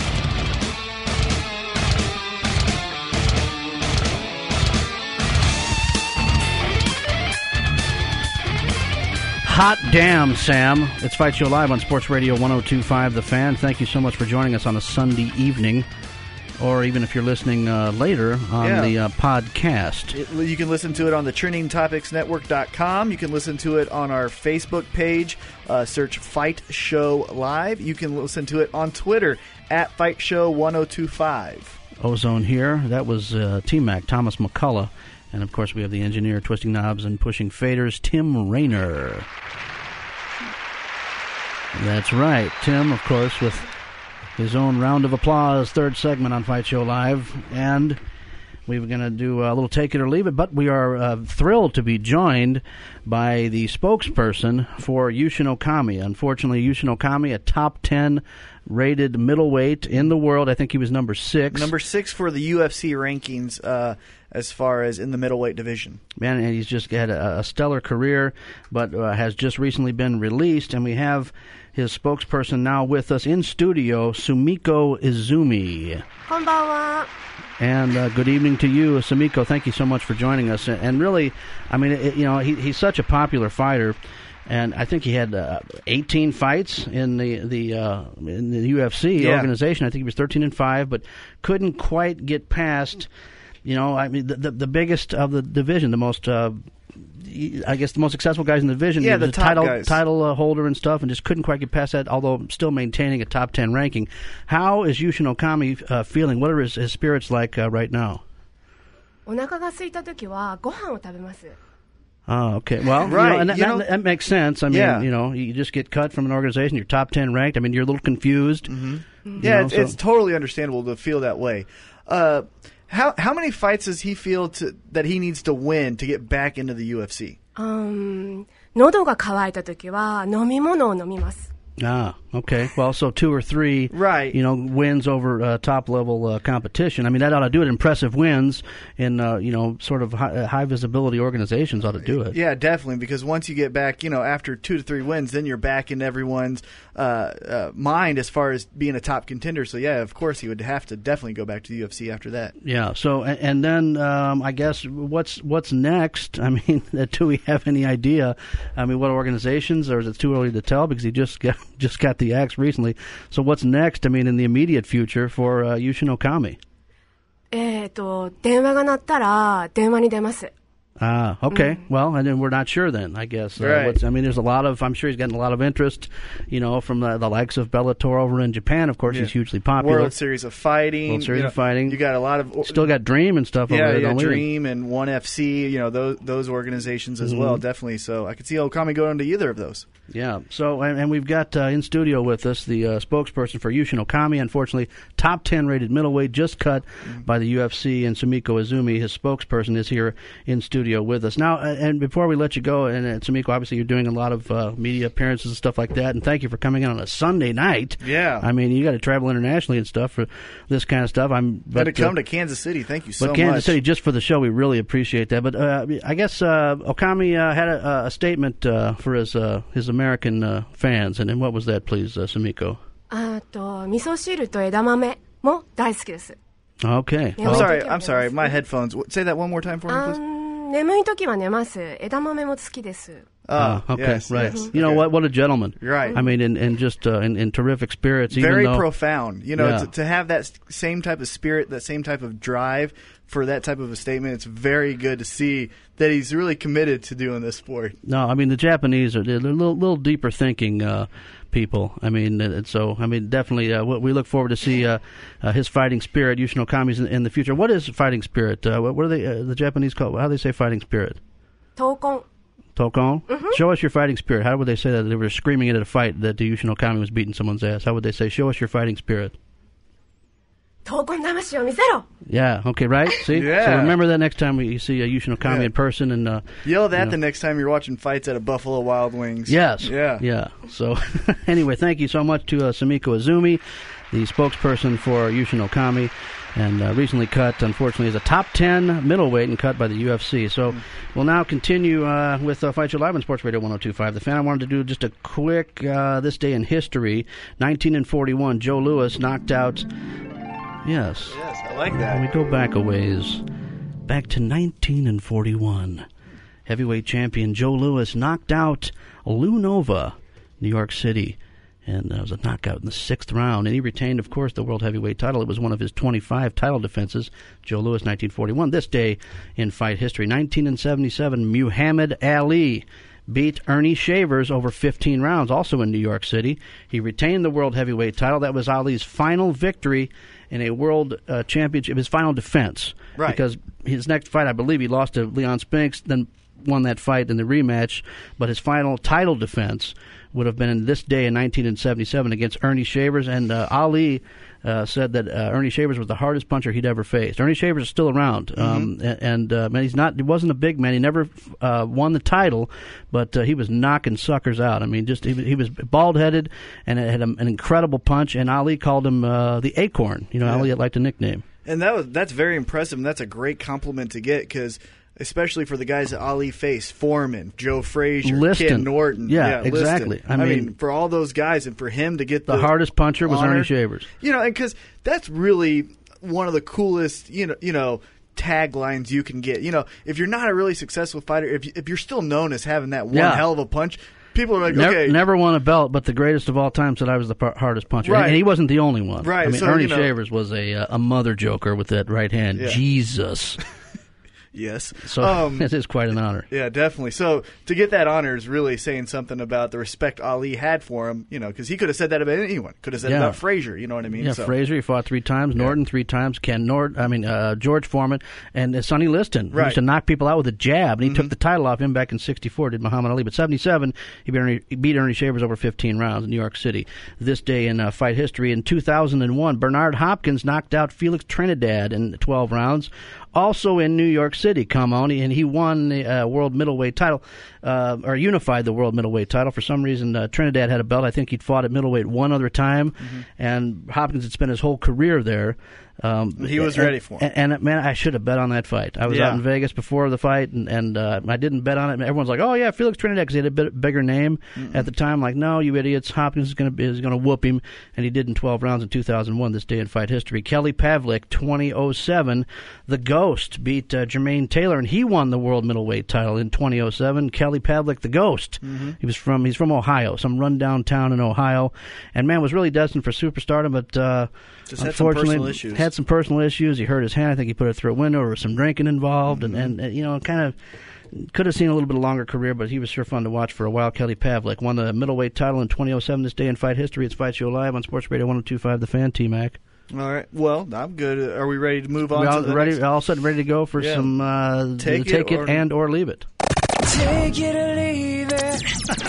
Hot damn, Sam. It's Fight Show Live on Sports Radio one oh two point five The Fan. Thank you so much for joining us on a Sunday evening, or even if you're listening uh, later on yeah. the uh, podcast. It, you can listen to it on the Trending Topics Network dot com. You can listen to it on our Facebook page. Uh, search Fight Show Live. You can listen to it on Twitter at Fight Show one oh two point five. Ozone here. That was uh, T-Mac, Thomas McCullough. And, of course, we have the engineer twisting knobs and pushing faders, Tim Raynor. That's right. Tim, of course, with his own round of applause, third segment on Fight Show Live. And we were going to do a little take it or leave it, but we are uh, thrilled to be joined by the spokesperson for Yushin Okami. Unfortunately, Yushin Okami, a top ten rated middleweight in the world. I think he was number six. Number six for the U F C rankings uh, as far as in the middleweight division. Man, and he's just had a, a stellar career, but uh, has just recently been released, and we have his spokesperson now with us in studio, Sumiko Izumi. Konbanwa. And uh, good evening to you, Sumiko. Thank you so much for joining us. And really, I mean, it, you know, he, he's such a popular fighter. And I think he had uh, eighteen fights in the the uh, in the U F C yeah. organization. I think he was thirteen and five, but couldn't quite get past. You know, I mean, the the, the biggest of the division, the most, uh, I guess, the most successful guys in the division. Yeah, he was the a top title guys. title uh, holder and stuff, and just couldn't quite get past that. Although still maintaining a top ten ranking. How is Yushin Okami uh, feeling? What are his, his spirits like uh, right now? お腹が空いた時はご飯を食べます。 Oh, okay. Well, right. you know, and that, you know, that, that makes sense. I mean, yeah. you know, you just get cut from an organization, you're top ten ranked. I mean, you're a little confused. Mm-hmm. You Yeah, know, it's, so. it's totally understandable to feel that way. Uh, how how many fights does he feel to, that he needs to win to get back into the U F C? うーん、喉が渇いた時は飲み物を飲みます。 Ah, okay. Well, so two or three, right? You know, wins over uh, top level uh, competition. I mean, that ought to do it. Impressive wins in uh, you know, sort of high, high visibility organizations ought to do it. Yeah, definitely. Because once you get back, you know, after two to three wins, then you're back in everyone's uh, uh, mind as far as being a top contender. So yeah, of course, he would have to definitely go back to the U F C after that. Yeah. So and, and then um, I guess what's what's next? I mean, do we have any idea? I mean, what organizations, or is it too early to tell? Because he just got just got the axe recently. So what's next? I mean, in the immediate future for uh, Yushin Okami? えーと、電話が鳴ったら電話に出ます。 Ah, okay. Mm. Well, and then we're not sure then, I guess. Uh, right. what's, I mean, there's a lot of, I'm sure he's getting a lot of interest, you know, from the, the likes of Bellator over in Japan. Of course, yeah. he's hugely popular. World Series of Fighting. World Series you know, of Fighting. You got a lot of... Still got Dream and stuff yeah, over there, yeah, don't we? Dream and One F C, you know, those those organizations as mm-hmm. well, definitely. So I could see Okami going to either of those. Yeah. So, and, and we've got uh, in studio with us the uh, spokesperson for Yushin Okami. Unfortunately, top ten rated middleweight, just cut mm-hmm. by the U F C, and Sumiko Izumi, his spokesperson, is here in studio with us. Now, and before we let you go, and, and Sumiko, obviously you're doing a lot of uh, media appearances and stuff like that, and thank you for coming in on a Sunday night. Yeah. I mean, you got to travel internationally and stuff for this kind of stuff. I'm Got to come uh, to Kansas City. Thank you so but much. Kansas City, just for the show, we really appreciate that. But uh, I guess uh, Okami uh, had a, a statement uh, for his uh, his American uh, fans, and, and what was that, please, uh, Sumiko? あと、味噌汁と枝豆も大好きです。 Okay. I'm sorry, I'm sorry, my headphones. Say that one more time for me, please. 眠い時は寝ます。枝豆も好きです。 Oh, uh, okay, yes, right. yes. You know Okay. what? What a gentleman. Right. I mean, in, in just uh, in, in terrific spirits. Very even though, profound. You know, Yeah. to, to have that s- same type of spirit, that same type of drive for that type of a statement, it's very good to see that he's really committed to doing this sport. No, I mean the Japanese are they're a little, little deeper thinking uh, people. I mean, and so I mean definitely uh, we look forward to see uh, uh, his fighting spirit, Yushin Okami's in, in the future. What is fighting spirit? Uh, what, what are they? Uh, the Japanese call? How do they say fighting spirit? Tokon. Tokon. Mhm. Show us your fighting spirit. How would they say that? They were screaming it at a fight that the Yushin Okami was beating someone's ass. How would they say? Show us your fighting spirit. Tokon damashi o misero. Yeah. Okay. Right. See. Yeah. So remember that next time you see a Yushin Okami Yeah. in person, and uh, Yell that you know. the next time you're watching fights at a Buffalo Wild Wings. Yes. Yeah. Yeah. So, anyway, thank you so much to uh, Samiko Azumi, the spokesperson for Yushin Okami, and uh, recently cut, unfortunately, as a top ten middleweight and cut by the U F C. So, we'll now continue uh, with uh, Fight Show Live on Sports Radio one oh two point five. The Fan, I wanted to do just a quick uh, this day in history. nineteen and forty-one, Joe Louis knocked out. Yes. Yes, I like that. We go back a ways. Back to nineteen and forty-one. Heavyweight champion Joe Louis knocked out Lou Nova, New York City. And it was a knockout in the sixth round. And he retained, of course, the world heavyweight title. It was one of his twenty-five title defenses. Joe Louis, nineteen forty-one. This day in fight history. nineteen and seventy-seven, Muhammad Ali beat Ernie Shavers over fifteen rounds, also in New York City. He retained the world heavyweight title. That was Ali's final victory in a world uh, championship, his final defense. Right. Because his next fight, I believe, he lost to Leon Spinks, then won that fight in the rematch. But his final title defense would have been in this day in nineteen seventy-seven against Ernie Shavers. And uh, Ali uh, said that uh, Ernie Shavers was the hardest puncher he'd ever faced. Ernie Shavers is still around, Mm-hmm. um, and, and uh, man, he's not. He wasn't a big man. He never uh, won the title, but uh, he was knocking suckers out. I mean, just he, he was bald headed and had a, an incredible punch. And Ali called him uh, the Acorn. You know, Yeah. Ali liked a nickname. And that was that's very impressive, and that's a great compliment to get, because especially for the guys that Ali faced, Foreman, Joe Frazier, Liston. Ken Norton. Yeah, Liston. exactly. I I mean, mean, for all those guys, and for him to get The the, hardest puncher was honor, Ernie Shavers. You know, and because that's really one of the coolest, you know, you know, taglines you can get. You know, if you're not a really successful fighter, if you, if you're still known as having that one Yeah. hell of a punch, people are like, Never, okay, never won a belt, but the greatest of all time said I was the par- hardest puncher. Right. And he wasn't the only one. Right, I mean, so, Ernie you know- Shavers was a uh, a mother joker with that right hand. Yeah. Jesus. yes. So Um, it is quite an honor. Yeah, definitely. So to get that honor is really saying something about the respect Ali had for him, you know, because he could have said that about anyone. Could have said Yeah. about Frazier, you know what I mean? Yeah, so, Frazier, he fought three times. Norton three times. Ken Norton, I mean uh, George Foreman, and uh, Sonny Liston. He Right. used to knock people out with a jab, and he Mhm. took the title off him back in sixty-four. Did Muhammad Ali, but seventy-seven he beat Ernie, he beat Ernie Shavers over fifteen rounds in New York City. This day in uh, fight history, in two thousand one, Bernard Hopkins knocked out Felix Trinidad in twelve rounds. Also in New York City, come on, and he won the uh, world middleweight title, uh, or unified the world middleweight title. For some reason, uh, Trinidad had a belt. I think he'd fought at middleweight one other time, Mm-hmm. and Hopkins had spent his whole career there. Um, He was and- ready for him. And, and, man, I should have bet on that fight. I was Yeah. out in Vegas before the fight, and, and uh, I didn't bet on it. And everyone's like, "Oh yeah, Felix Trinidad," because he had a bit bigger name at the time. Like, no, you idiots! Hopkins is going to is going to whoop him, and he did in twelve rounds in two thousand one. This day in fight history, Kelly Pavlik, twenty oh seven, the Ghost beat uh, Jermaine Taylor, and he won the world middleweight title in twenty oh seven. Kelly Pavlik, the Ghost. Mm-hmm. He was from he's from Ohio, some rundown town in Ohio, and man was really destined for superstardom, but uh, Just had some unfortunately personal issues. had some personal issues. He hurt his hand. I think he put it through a window. There was some drinking involved, Mm-hmm. and, and, and you know, kind of could have seen a little bit longer career, but he was sure fun to watch for a while. Kelly Pavlik won the middleweight title in twenty oh seven. This day in fight history. It's Fight Show Live on Sports Radio one oh two point five. The Fan, T-Mac. All right. Well, I'm good. Are we ready to move on We all to the ready, next? all set, ready to go for Yeah. some uh, Take it take it or- and or leave it. Take it or leave it.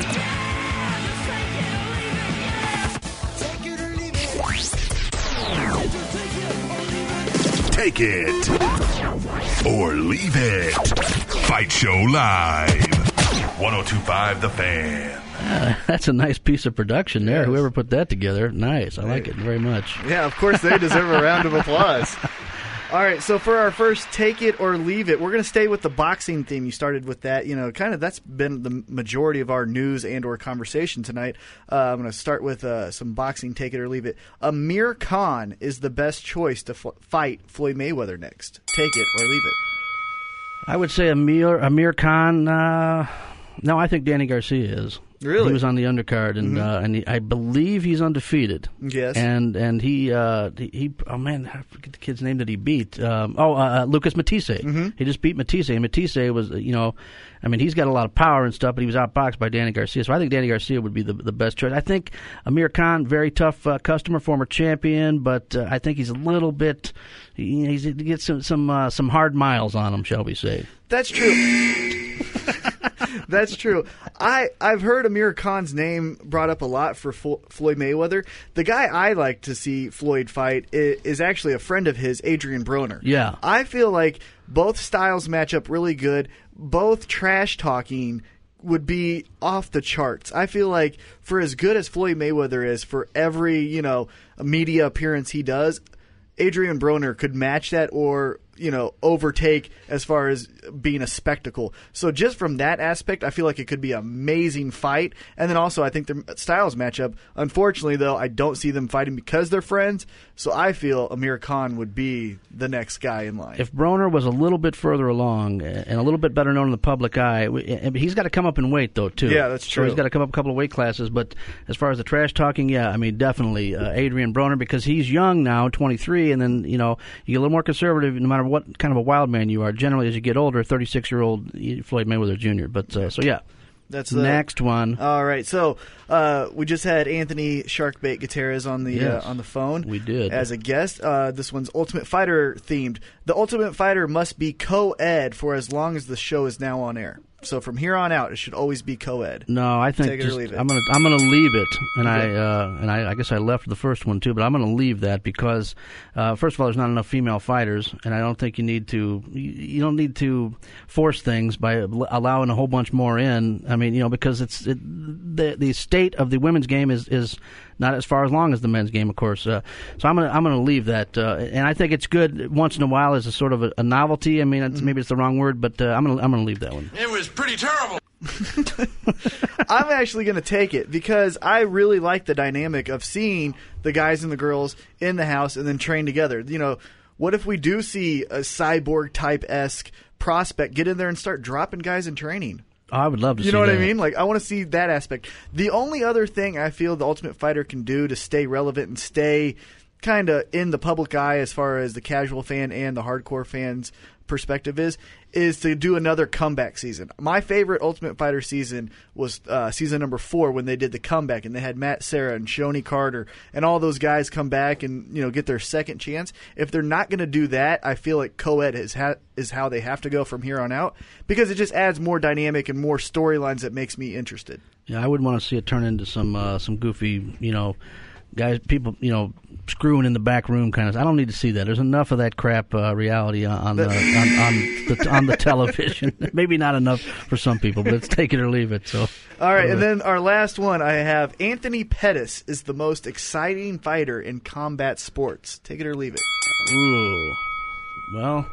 Take it or leave it. Fight Show Live. one oh two point five The Fan. Uh, that's a nice piece of production there. Yes. Whoever put that together, nice. I like it very much. Yeah, of course they deserve a round of applause. All right, so for our first Take It or Leave It, we're going to stay with the boxing theme. You started with that. You know, kind of that's been the majority of our news and or conversation tonight. Uh, I'm going to start with uh, some boxing Take It or Leave It. Amir Khan is the best choice to f- fight Floyd Mayweather next. Take it or leave it. I would say Amir Amir Khan. Uh, No, I think Danny Garcia is. Really? He was on the undercard, and Mhm. uh, and he, I believe he's undefeated. Yes. And and he uh, he, he oh man, I forget the kid's name that he beat. Um, oh, uh, uh, Lucas Matisse. Mhm. He just beat Matisse, and Matisse was, you know, I mean, he's got a lot of power and stuff, but he was outboxed by Danny Garcia. So I think Danny Garcia would be the the best choice. I think Amir Khan, very tough uh, customer, former champion, but uh, I think he's a little bit. He, he's, he gets some some uh, some hard miles on him, shall we say? That's true. That's true. I, I've heard Amir Khan's name brought up a lot for Flo- Floyd Mayweather. The guy I like to see Floyd fight is, is actually a friend of his, Adrian Broner. Yeah. I feel like both styles match up really good. Both trash talking would be off the charts. I feel like for as good as Floyd Mayweather is, for every, you know, media appearance he does, Adrian Broner could match that or, you know, overtake as far as being a spectacle. So just from that aspect, I feel like it could be an amazing fight. And then also, I think their styles match up. Unfortunately, though, I don't see them fighting because they're friends. So I feel Amir Khan would be the next guy in line. If Broner was a little bit further along and a little bit better known in the public eye, he's got to come up in weight, though, too. Yeah, that's true. So he's got to come up a couple of weight classes. But as far as the trash talking, yeah, I mean, definitely uh, Adrian Broner, because he's young now, twenty-three, and then, you know, you get a little more conservative no matter what kind of a wild man you are. Generally, as you get older, thirty-six-year-old Floyd Mayweather Junior But, uh, so, yeah. That's the next one. All right, so uh, we just had Anthony Sharkbait Gutierrez on the Yes, uh, on the phone. we did. As a guest. Uh, this one's Ultimate Fighter themed. The Ultimate Fighter must be co-ed for as long as the show is now on air. So from here on out, it should always be co-ed. No, I think Take it just, or leave it. I'm gonna I'm gonna leave it, and Okay. I uh, and I, I guess I left the first one too, but I'm gonna leave that because uh, first of all, there's not enough female fighters, and I don't think you need to you, you don't need to force things by allowing a whole bunch more in. I mean, you know, because it's it, the the state of the women's game is is not as far as long as the men's game, of course. Uh, so I'm gonna I'm gonna leave that, uh, and I think it's good once in a while as a sort of a, a novelty. I mean, it's, maybe it's the wrong word, but uh, I'm gonna I'm gonna leave that one. It was pretty terrible. I'm actually going to take it because I really like the dynamic of seeing the guys and the girls in the house and then train together. You know, what if we do see a cyborg type esque prospect get in there and start dropping guys in training? I would love to You see know what that. I mean? Like, I want to see that aspect. The only other thing I feel the Ultimate Fighter can do to stay relevant and stay kind of in the public eye as far as the casual fan and the hardcore fans' perspective is, is to do another comeback season. My favorite Ultimate Fighter season was uh, season number four when they did the comeback and they had Matt Serra and Shoney Carter and all those guys come back and, you know, get their second chance. If they're not going to do that, I feel like co-ed is, ha- is how they have to go from here on out because it just adds more dynamic and more storylines that makes me interested. Yeah, I would want to see it turn into some uh, some goofy, you know, guys, people, you know, screwing in the back room kind of. I don't need to see that. There's enough of that crap uh, reality on on the on, on the on the television. Maybe not enough for some people, but it's take it or leave it. So, all right, uh, and then our last one, I have Anthony Pettis is the most exciting fighter in combat sports. Take it or leave it. Ooh, well.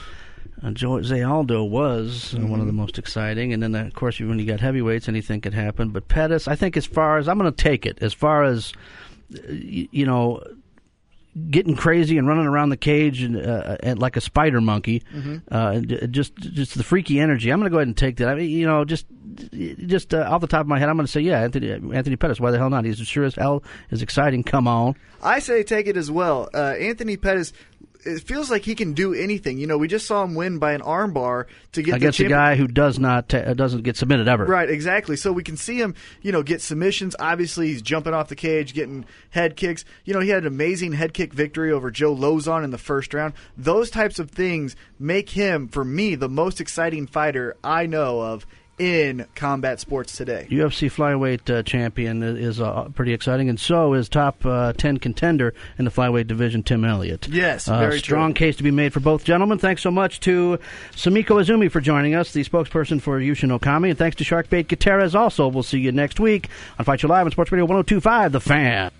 Uh, Jose Aldo was uh, Mm-hmm. one of the most exciting, and then uh, of course when you got heavyweights, anything could happen. But Pettis, I think, as far as I'm going to take it, as far as uh, y- you know, getting crazy and running around the cage and, uh, and like a spider monkey, Mm-hmm. uh, and j- just just the freaky energy. I'm going to go ahead and take that. I mean, you know, just just uh, off the top of my head, I'm going to say, yeah, Anthony Anthony Pettis. Why the hell not? He's sure as hell is exciting. Come on. I say take it as well. Uh, Anthony Pettis, it feels like he can do anything. You know, we just saw him win by an armbar to get Against the a champion- guy who does not ta- uh, doesn't get submitted ever. Right, exactly. So we can see him, you know, get submissions. Obviously, he's jumping off the cage, getting head kicks. You know, he had an amazing head kick victory over Joe Lozon in the first round. Those types of things make him, for me, the most exciting fighter I know of in combat sports today. U F C flyweight uh, champion is uh, pretty exciting, and so is top uh, ten contender in the flyweight division, Tim Elliott. Yes, uh, very strong true. case to be made for both gentlemen. Thanks so much to Sumiko Izumi for joining us, the spokesperson for Yushin Okami, and thanks to Sharkbait Gutierrez also. We'll see you next week on Fight You Live on Sports Radio one oh two point five, The Fan.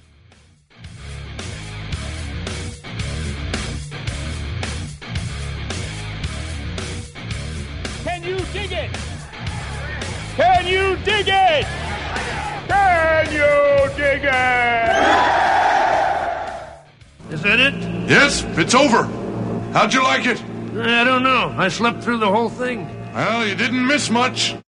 Can you dig it? Can you dig it? Can you dig it? Is that it? Yes, it's over. How'd you like it? I don't know. I slept through the whole thing. Well, you didn't miss much.